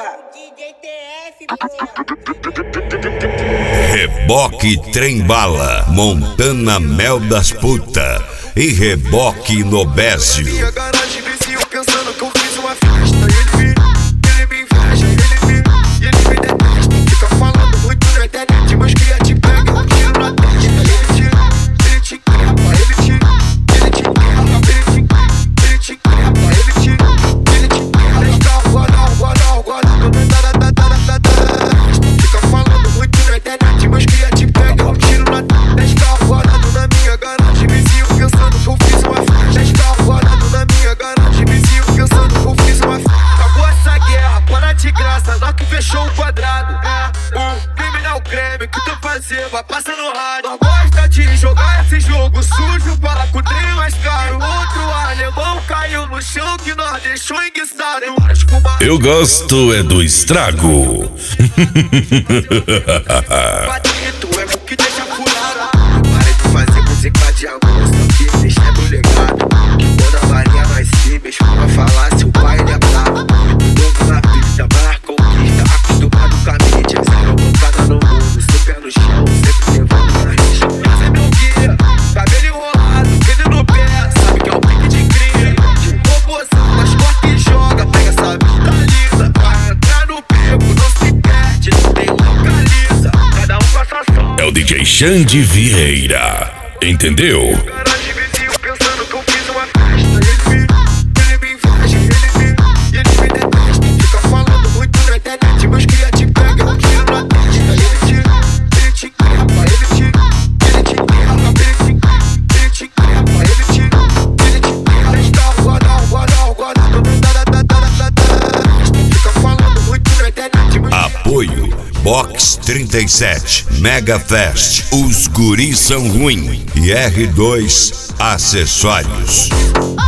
porra. DJ TF, Reboque Trem-Bala, Montana Mel das Puta e Reboque Nobésio. Minha garagem, vizinho pensando que eu fiz uma festa. Ele me inveja, ele me detesta. Fica falando muito na internet, mas cria te pega, um tiro na testa. Ele te quebra, ele te quebra, ele te quebra, ele te quebra, fica falando muito na internet, mas cria te pega, um tiro na testa. Guardado na minha garagem, vizinho pensando que eu fiz uma festa. Guardado na minha garagem, vizinho pensando que eu fiz uma festa. Acabou essa guerra, para de graça, lá que fechou o quadrado. Criminal creme que tu fazer, vai passar no rádio. Não gosta de jogar esse jogo sujo, fala com o trem mais caro. Outro alemão caiu no chão que nós deixou enguiçado. Eu gosto é do estrago. Patito é o que deixa furado. Para de fazer música de amor, só que deixa do legado. Que quando a varinha vai se bicho pra falar se o pai ele é bravo. Novo na pista, vai conquista, acostumado com a mídia. Zero bancada no mundo, seu pé no chão, sempre levando na rixa. Mas é meu guia, cabelo enrolado, pelo no pé, sabe que é o pique de cria. Robôzão nas costas e joga, pega essa vista lisa. Vai entrar no beco, não se perde, não tem localiza. Cada um com a sua som. É o DJ Xande Vieira, entendeu? Garagem, vizinho pensando que eu fiz uma festa. Ele me inveja, ele me detesta. Fica falando muito na internet, mas cria te pega, um tiro na testa. Ele te quebra, ele te quebra, ele te quebra, ele te quebra. Fica falando muito na internet, mas Apoio Box 37, Mega Fest, Os Guris São Ruim e R2 Acessórios.